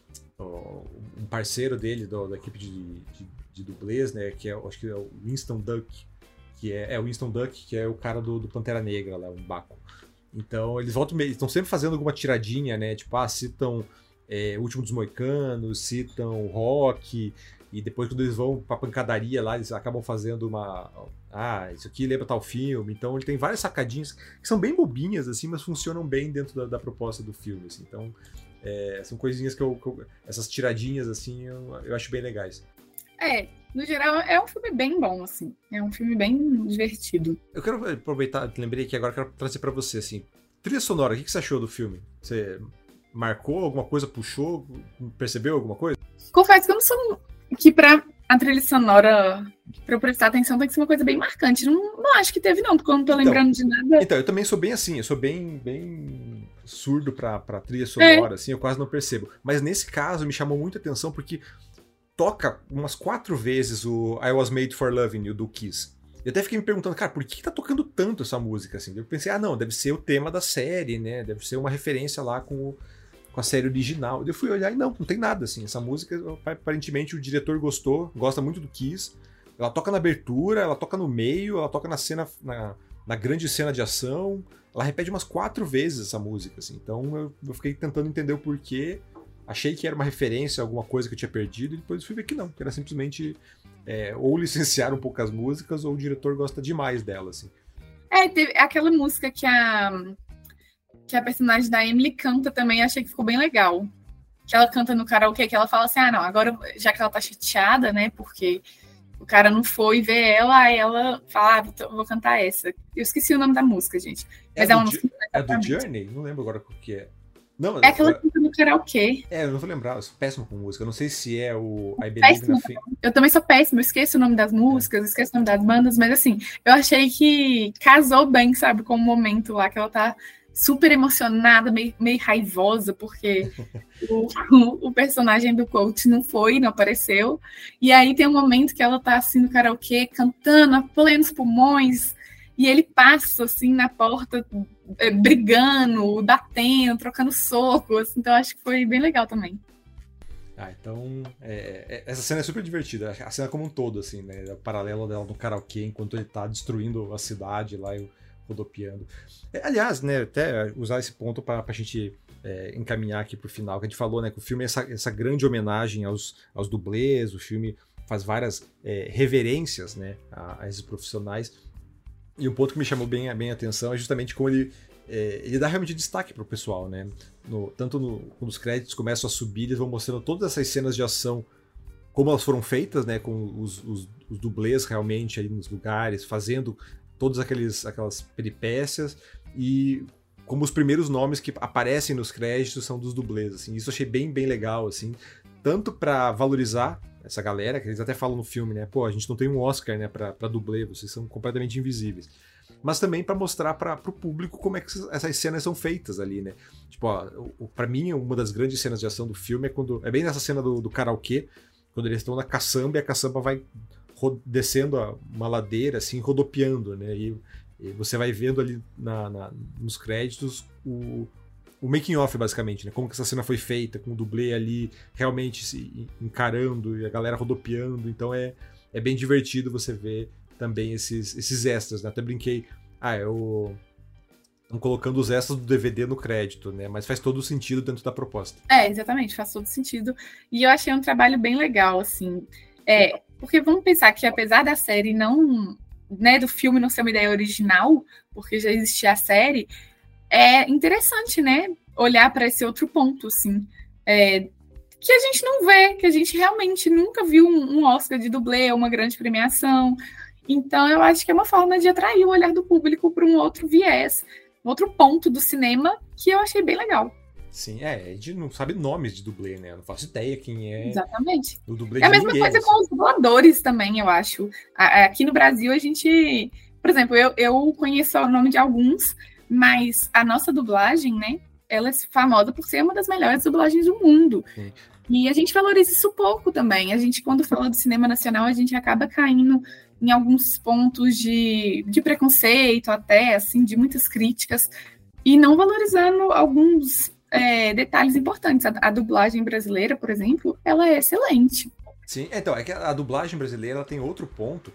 o um parceiro dele, do, da equipe de, de, de dublês, né, que é, acho que é o Winston Duck, que é, é o Winston Duck, que é o cara do, do Pantera Negra lá, um Baco. Então, eles voltam, estão sempre fazendo alguma tiradinha, né? Tipo, ah, citam é, O Último dos Moicanos, citam Rock, e depois quando eles vão pra pancadaria lá, eles acabam fazendo uma... Ah, isso aqui lembra tal filme. Então, ele tem várias sacadinhas que são bem bobinhas, assim, mas funcionam bem dentro da, da proposta do filme, assim. Então, é, são coisinhas que eu, que eu... Essas tiradinhas, assim, eu, eu acho bem legais. É, no geral, é um filme bem bom, assim. É um filme bem divertido. Eu quero aproveitar, lembrei que agora quero trazer pra você, assim, trilha sonora, o que você achou do filme? Você marcou alguma coisa, puxou, percebeu alguma coisa? Confesso que eu não sou... Que pra a trilha sonora, pra eu prestar atenção, tem que ser uma coisa bem marcante. Não, não acho que teve, não, porque eu não tô Então, lembrando de nada. Então, eu também sou bem assim, eu sou bem, bem surdo pra, pra trilha sonora, É. assim, eu quase não percebo. Mas nesse caso me chamou muita atenção porque toca umas quatro vezes o I Was Made for Loving You do Kiss. Eu até fiquei me perguntando, cara, por que tá tocando tanto essa música assim? Eu pensei, ah, não, deve ser o tema da série, né? Deve ser uma referência lá com, o, com a série original. Eu fui olhar e não, não tem nada assim. Essa música, aparentemente, o diretor gostou, gosta muito do Kiss. Ela toca na abertura, ela toca no meio, ela toca na cena, na, na grande cena de ação. Ela repete umas quatro vezes essa música, assim. Então eu, eu fiquei tentando entender o porquê. Achei que era uma referência a alguma coisa que eu tinha perdido, e depois fui ver que não, que era simplesmente é, ou licenciar um pouco as músicas, ou o diretor gosta demais dela, assim. É, teve aquela música que a, que a personagem da Emily canta também, achei que ficou bem legal. Que ela canta no karaokê, que ela fala assim, ah, não, agora, já que ela tá chateada, né, porque o cara não foi ver ela, aí ela fala, ah, vou, vou cantar essa. Eu esqueci o nome da música, gente. Mas é, é uma do, música... É do Journey? Não lembro agora o que é. Não, é aquela que canta no karaokê. É, eu não vou lembrar, eu sou péssimo com música. Eu não sei se é o I Believe in a Thing. Eu também sou péssima, eu esqueço o nome das músicas, é. esqueço o nome das bandas, mas assim, eu achei que casou bem, sabe, com o momento lá, que ela tá super emocionada, meio, meio raivosa, porque o, o, o personagem do coach não foi, não apareceu. E aí tem um momento que ela tá assim no karaokê, cantando a plenos pulmões, e ele passa assim na porta, é, brigando, batendo, trocando socos. Então acho que foi bem legal também. Ah, então é, é, essa cena é super divertida, a cena como um todo, assim, né? O paralelo dela no karaokê enquanto ele tá destruindo a cidade lá, e rodopiando. É, aliás, né, até usar esse ponto para a gente é, encaminhar aqui pro final, que a gente falou, né, que o filme é essa, essa grande homenagem aos, aos dublês, o filme faz várias é, reverências, né, a, a esses profissionais. E um ponto que me chamou bem, bem a atenção é justamente como ele, é, ele dá realmente destaque pro pessoal, né? No, tanto no, quando os créditos começam a subir, eles vão mostrando todas essas cenas de ação, como elas foram feitas, né? Com os, os, os dublês realmente ali nos lugares, fazendo todas aqueles, aquelas peripécias, e como os primeiros nomes que aparecem nos créditos são dos dublês, assim. Isso eu achei bem, bem legal, assim. Tanto para valorizar essa galera, que eles até falam no filme, né? Pô, a gente não tem um Oscar, né, pra, pra dublê, vocês são completamente invisíveis. Mas também para mostrar para pro público como é que essas cenas são feitas ali, né? Tipo, ó, pra mim, uma das grandes cenas de ação do filme é quando... É bem nessa cena do, do karaokê, quando eles estão na caçamba e a caçamba vai descendo uma ladeira, assim, rodopiando, né? E, e você vai vendo ali na, na, nos créditos o... o making off, basicamente, né? Como que essa cena foi feita, com o dublê ali realmente se encarando e a galera rodopiando. Então é, é bem divertido você ver também esses, esses extras, né? Até brinquei, ah, eu... estão colocando os extras do D V D no crédito, né? Mas faz todo o sentido dentro da proposta. É, exatamente, faz todo sentido. E eu achei um trabalho bem legal, assim. É, porque vamos pensar que apesar da série não... né, do filme não ser uma ideia original, porque já existia a série, é interessante, né, olhar para esse outro ponto, assim, é, que a gente não vê, que a gente realmente nunca viu um, um Oscar de dublê, uma grande premiação. Então, eu acho que é uma forma de atrair o olhar do público para um outro viés, um outro ponto do cinema, que eu achei bem legal. Sim, é, a gente não sabe nomes de dublê, né? Eu não faço ideia quem é. Exatamente. O dublê é a de mesma ninguém, coisa assim. com os dubladores também, eu acho. Aqui no Brasil, a gente... Por exemplo, eu, eu conheço o nome de alguns, mas a nossa dublagem, né? Ela é famosa por ser uma das melhores dublagens do mundo. Sim. E a gente valoriza isso pouco também. A gente, quando fala do cinema nacional, a gente acaba caindo em alguns pontos de, de preconceito, até, assim, de muitas críticas, e não valorizando alguns... É, detalhes importantes. A, a dublagem brasileira, por exemplo, ela é excelente. Sim, então, é que a, a dublagem brasileira ela tem outro ponto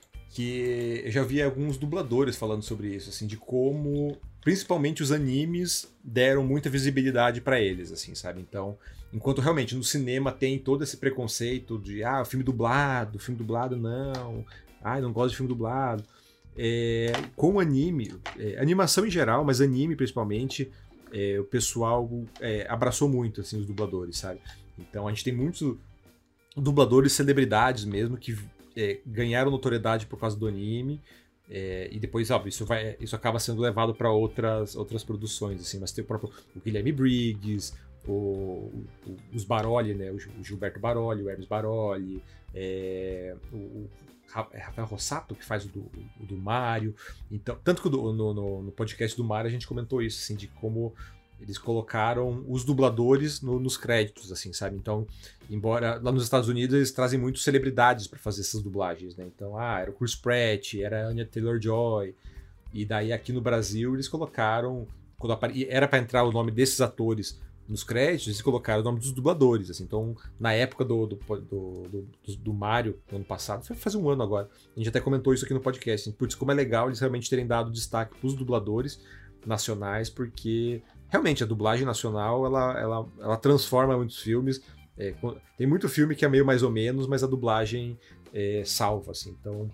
que eu já vi alguns dubladores falando sobre isso, assim, de como principalmente os animes deram muita visibilidade para eles, assim, sabe? Então, enquanto realmente no cinema tem todo esse preconceito de, ah, filme dublado, filme dublado não, ah, não gosto de filme dublado. É, com o anime, é, animação em geral, mas anime principalmente, É, o pessoal é, abraçou muito, assim, os dubladores, sabe? Então a gente tem muitos dubladores, celebridades mesmo, que é, ganharam notoriedade por causa do anime, é, e depois, óbvio, isso, vai, isso acaba sendo levado para outras, outras produções, assim, mas tem o próprio o Guilherme Briggs, o, o, os Baroli, né? O Gilberto Baroli, o Hermes Baroli, é, o, o Rafael Rossato, que faz o do, o do Mario. Então, tanto que no, no, no podcast do Mario a gente comentou isso, assim, de como eles colocaram os dubladores no, nos créditos, assim, sabe? Então, embora lá nos Estados Unidos eles trazem muitas celebridades para fazer essas dublagens, né? Então, ah, era o Chris Pratt, era a Anya Taylor-Joy. E daí aqui no Brasil eles colocaram, quando apare... era para entrar o nome desses atores nos créditos, eles colocaram o nome dos dubladores, assim. Então, na época do, do, do, do, do Mario, no ano passado, foi fazer um ano agora, a gente até comentou isso aqui no podcast, assim, putz, como é legal eles realmente terem dado destaque pros dubladores nacionais, porque realmente a dublagem nacional, ela, ela, ela transforma muitos filmes. É, tem muito filme que é meio mais ou menos, mas a dublagem é, salva, assim. Então,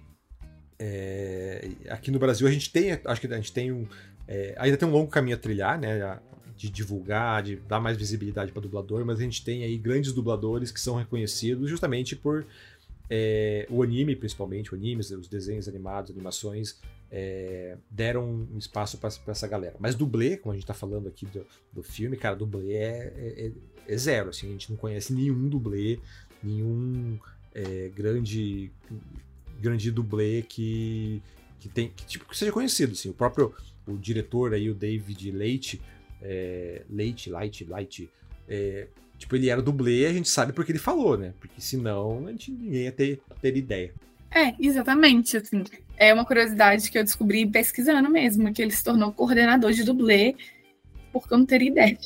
é, aqui no Brasil a gente tem, acho que a gente tem um, é, ainda tem um longo caminho a trilhar, né, de divulgar, de dar mais visibilidade para dublador, mas a gente tem aí grandes dubladores que são reconhecidos justamente por é, o anime, principalmente, o anime, os desenhos animados, animações, é, deram um espaço para essa galera. Mas dublê, como a gente tá falando aqui do, do filme, cara, dublê é, é, é zero, assim, a gente não conhece nenhum dublê, nenhum é, grande, grande dublê que, que, tem, que, tipo, que seja conhecido, assim. O próprio o diretor aí, o David Leite, É, Leite, Light, Light, é, tipo, ele era dublê, a gente sabe porque ele falou, né? Porque senão a gente, ninguém ia ter, ter ideia. É, exatamente, assim, é uma curiosidade que eu descobri pesquisando mesmo, que ele se tornou coordenador de dublê, porque eu não teria ideia.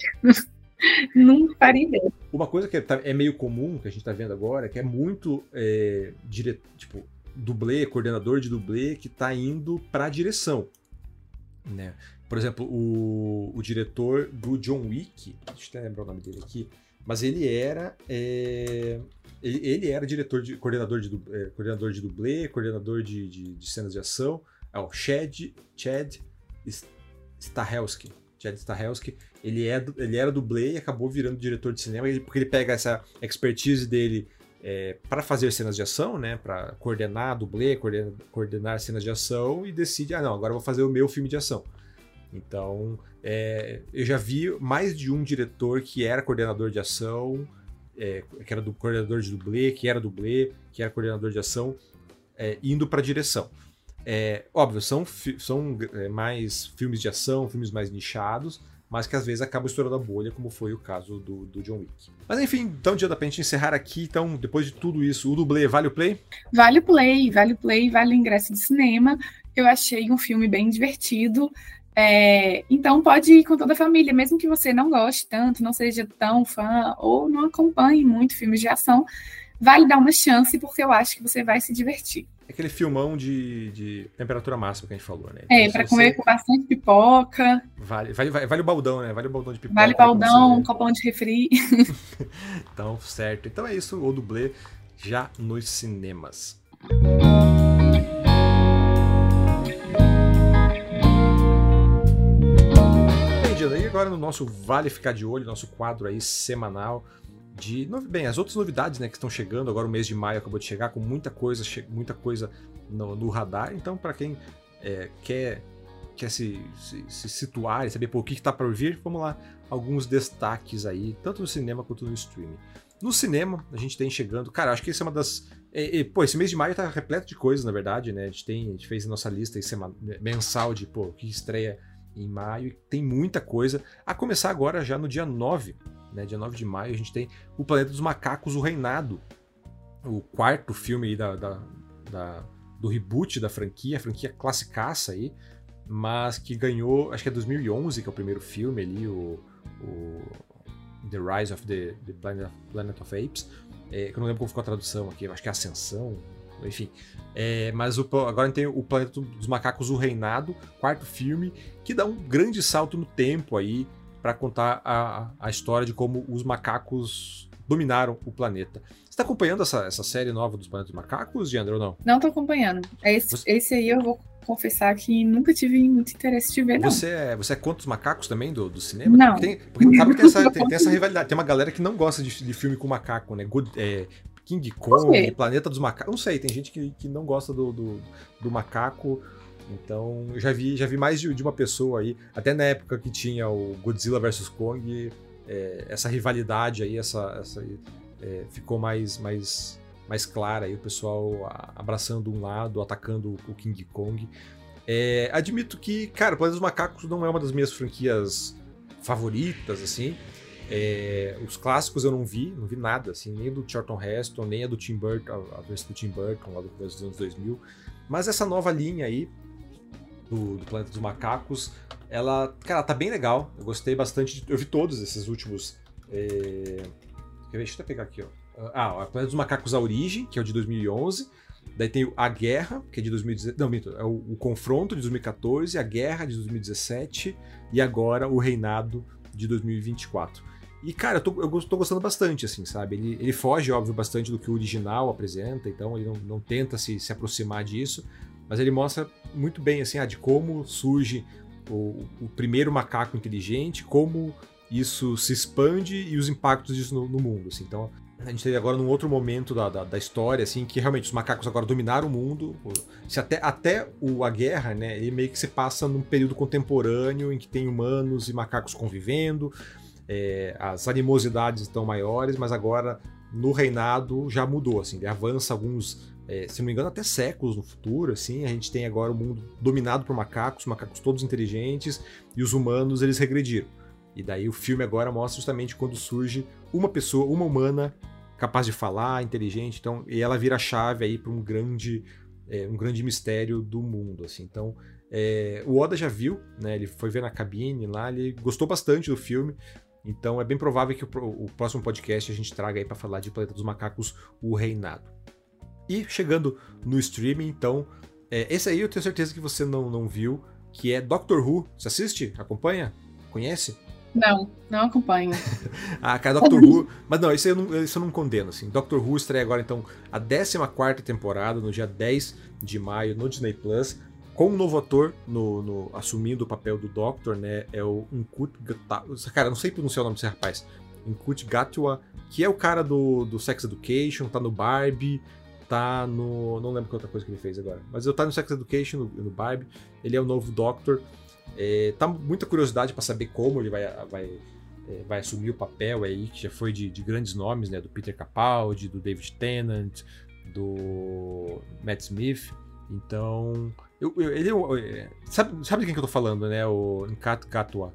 Não faria ideia. Uma coisa que é, é meio comum, que a gente tá vendo agora, que é muito é, dire, tipo, dublê, coordenador de dublê, que tá indo pra direção, né? Por exemplo, o, o diretor do John Wick, deixa eu até lembrar o nome dele aqui, mas ele era é, ele, ele era diretor de, coordenador, de, é, coordenador de dublê, coordenador de, de, de cenas de ação, é o Chad, Chad Stahelski. Chad Stahelski, ele, é, ele era dublê e acabou virando diretor de cinema, porque ele pega essa expertise dele é, para fazer cenas de ação, né, para coordenar dublê, coordenar, coordenar cenas de ação, e decide, ah não, agora eu vou fazer o meu filme de ação. Então, é, eu já vi mais de um diretor que era coordenador de ação, é, que era do coordenador de dublê, que era dublê, que era coordenador de ação, é, indo para direção. É, óbvio, são, são é, mais filmes de ação, filmes mais nichados, mas que às vezes acabam estourando a bolha, como foi o caso do, do John Wick. Mas enfim, então dia da pra gente encerrar aqui. Então, depois de tudo isso, o dublê vale o play? Vale o play, vale o play, vale o ingresso de cinema. Eu achei um filme bem divertido. É, então pode ir com toda a família, mesmo que você não goste tanto, não seja tão fã ou não acompanhe muito filmes de ação, vale dar uma chance, porque eu acho que você vai se divertir. É aquele filmão de, de temperatura máxima que a gente falou, né? Então, é, pra comer você... com bastante pipoca. Vale, vale, vale o baldão, né? Vale o baldão de pipoca. Vale o baldão, um copão de refri. Então, certo. Então é isso, o dublê já nos cinemas. E agora no nosso Vale Ficar de Olho, nosso quadro aí semanal de... Bem, as outras novidades, né, que estão chegando, agora o mês de maio acabou de chegar com muita coisa, muita coisa no, no radar, então para quem é, quer, quer se, se, se situar e saber por que está para vir, vamos lá, alguns destaques aí, tanto no cinema quanto no streaming. No cinema, a gente tem chegando, cara, acho que essa é uma das... É, é, pô, esse mês de maio tá repleto de coisas, na verdade, né, a gente, tem, a gente fez a nossa lista aí, semana, mensal de, pô, que estreia em maio, tem muita coisa, a começar agora já no dia nove, né, dia nove de maio, a gente tem O Planeta dos Macacos, O Reinado, o quarto filme aí da, da, da, do reboot da franquia, a franquia classicaça aí, mas que ganhou, acho que é dois mil e onze, que é o primeiro filme ali, o, o The Rise of the, the Planet, Planet of Apes, é, que eu não lembro como ficou a tradução aqui, acho que é Ascensão, enfim, é, mas o, agora a gente tem o Planeta dos Macacos, O Reinado, quarto filme, que dá um grande salto no tempo aí para contar a, a história de como os macacos dominaram o planeta. Você tá acompanhando essa, essa série nova dos Planetas dos Macacos, Giandra, ou não? Não tô acompanhando. Esse, você... esse aí eu vou confessar que nunca tive muito interesse de ver, não. Você é, você é contra os macacos também do, do cinema? Não. Porque, tem, porque sabe que tem essa, tem, tem essa rivalidade. Tem uma galera que não gosta de, de filme com macaco, né? Good, é, King Kong, Planeta dos Macacos. Não sei, tem gente que, que não gosta do, do, do macaco. Então, eu já vi, já vi mais de, de uma pessoa aí, até na época que tinha o Godzilla versus Kong, é, essa rivalidade aí, essa, essa, é, ficou mais, mais, mais clara, aí o pessoal abraçando um lado, atacando o King Kong. É, admito que, cara, o Planeta dos Macacos não é uma das minhas franquias favoritas, assim. É, os clássicos eu não vi, não vi nada, assim, nem do Charlton Heston, nem a do Tim Burton, a versão do Tim Burton, lá do começo dos anos dois mil. Mas essa nova linha aí, do, do Planeta dos Macacos, ela, cara, tá bem legal. Eu gostei bastante, de, eu vi todos esses últimos... É... Quer ver? Deixa eu até pegar aqui, ó. Ah, o Planeta dos Macacos A Origem, que é o de dois mil e onze. Daí tem o A Guerra, que é de dois mil e dezessete. Não, minto, é o, o Confronto de dois mil e quatorze, A Guerra de dois mil e dezessete e agora o Reinado de dois mil e vinte e quatro. E, cara, eu tô, eu tô gostando bastante, assim, sabe? Ele, ele foge, óbvio, bastante do que o original apresenta, então ele não, não tenta se, se aproximar disso, mas ele mostra muito bem, assim, ah, de como surge o, o primeiro macaco inteligente, como isso se expande e os impactos disso no, no mundo, assim. Então, a gente tem agora num outro momento da, da, da história, assim, que realmente os macacos agora dominaram o mundo. Se até, até o, a guerra, né, ele meio que se passa num período contemporâneo em que tem humanos e macacos convivendo, é, as animosidades estão maiores, mas agora no reinado já mudou, assim, ele avança alguns, é, se não me engano, até séculos no futuro, assim, a gente tem agora o mundo dominado por macacos, macacos todos inteligentes, e os humanos, eles regrediram. E daí o filme agora mostra justamente quando surge uma pessoa, uma humana, capaz de falar, inteligente, então, e ela vira a chave aí para um grande, é, um grande mistério do mundo, assim. Então, é, o Oda já viu, né? Ele foi ver na cabine lá, ele gostou bastante do filme. Então é bem provável que o, o próximo podcast a gente traga aí para falar de Planeta dos Macacos, o Reinado. E chegando no streaming, então, é, esse aí eu tenho certeza que você não, não viu, que é Doctor Who. Você assiste? Acompanha? Conhece? Não, não acompanho. Ah, cara, Doctor Who... Mas não, isso eu não, isso eu não condeno, assim. Doctor Who estreia agora, então, a décima quarta temporada, no dia dez de maio, no Disney Plus, com um novo ator no, no, assumindo o papel do Doctor, né? É o Nkut Gatwa. Cara, eu não sei pronunciar o nome desse rapaz. Nkut Gatwa, que é o cara do, do Sex Education, tá no Barbie, tá no... Não lembro que outra coisa que ele fez agora. Mas ele tá no Sex Education, no, no Barbie. Ele é o novo Doctor. É, tá muita curiosidade para saber como ele vai, vai, é, vai assumir o papel aí, que já foi de, de grandes nomes, né? Do Peter Capaldi, do David Tennant, do Matt Smith. Então... Eu, eu, ele, eu, sabe, sabe de quem que eu tô falando, né? O Nkut Gatwa.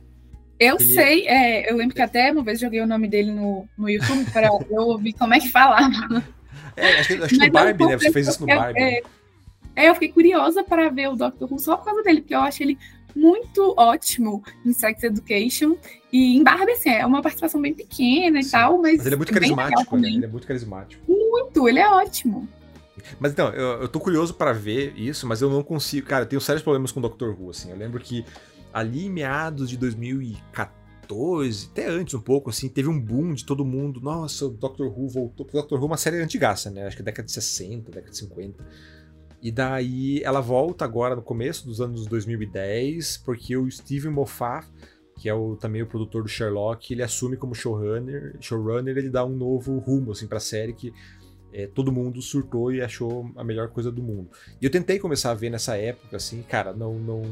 Eu ele... sei, é, eu lembro que até uma vez joguei o nome dele no, no YouTube para eu ouvir como é que falava. É, acho que, acho que no Barbie, né? Você fez isso no Barbie. É, é, eu fiquei curiosa para ver o Doctor Who só por causa dele, porque eu acho ele muito ótimo em Sex Education. E em Barbie, assim, é uma participação bem pequena e Sim. tal, mas... Mas ele é muito carismático, né? Ele é muito carismático. Muito, ele é ótimo. Mas então, eu, eu tô curioso pra ver isso, mas eu não consigo... Cara, eu tenho sérios problemas com o Doctor Who, assim. Eu lembro que ali em meados de dois mil e quatorze, até antes um pouco, assim, teve um boom de todo mundo. Nossa, o Doctor Who voltou. O Doctor Who é uma série antigaça, né? Acho que é década de sessenta, década de cinquenta. E daí ela volta agora no começo dos anos dois mil e dez, porque o Steven Moffat, que é o, também o produtor do Sherlock, ele assume como showrunner, showrunner, ele dá um novo rumo, assim, pra série que... É, todo mundo surtou e achou a melhor coisa do mundo. E eu tentei começar a ver nessa época, assim, cara, não não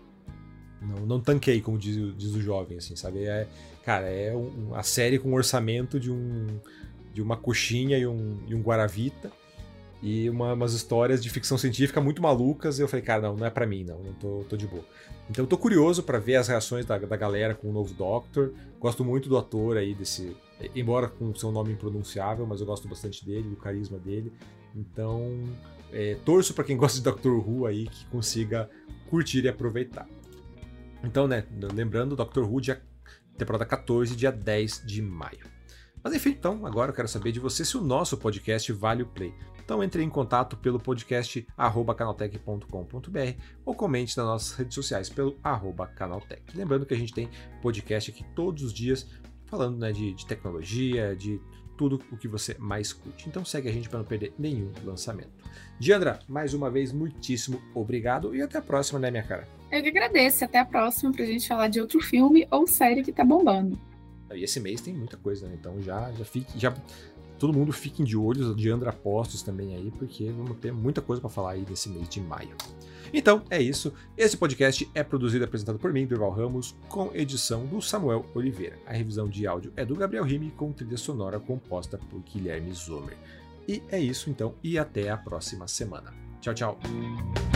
não, não tanquei, como diz, diz o jovem, assim, sabe? É, cara, é um, a série com um orçamento de, um, de uma coxinha e um, e um guaravita e uma, umas histórias de ficção científica muito malucas. E eu falei, cara, não, não é pra mim, não, não tô, tô de boa. Então eu tô curioso pra ver as reações da, da galera com o novo Doctor. Gosto muito do ator aí, desse... Embora com seu nome impronunciável, mas eu gosto bastante dele, do carisma dele. Então, é, torço pra quem gosta de Doctor Who aí, que consiga curtir e aproveitar. Então, né, lembrando, Doctor Who, dia, temporada quatorze, dia dez de maio. Mas enfim, então, agora eu quero saber de você se o nosso podcast vale o play. Então entre em contato pelo podcast arroba canaltech ponto com ponto b r ou comente nas nossas redes sociais pelo arroba canaltech. Lembrando que a gente tem podcast aqui todos os dias, falando, né, de, de tecnologia, de tudo o que você mais curte. Então segue a gente para não perder nenhum lançamento. Diandra, mais uma vez, muitíssimo obrigado e até a próxima, né, minha cara? Eu que agradeço. Até a próxima pra gente falar de outro filme ou série que tá bombando. E esse mês tem muita coisa, né? Então já, já fique... Já... Todo mundo fiquem de olhos, Diandra Postos também aí, porque vamos ter muita coisa para falar aí nesse mês de maio. Então, é isso. Esse podcast é produzido e apresentado por mim, Durval Ramos, com edição do Samuel Oliveira. A revisão de áudio é do Gabriel Rime, com trilha sonora composta por Guilherme Zomer. E é isso então, e até a próxima semana. Tchau, tchau!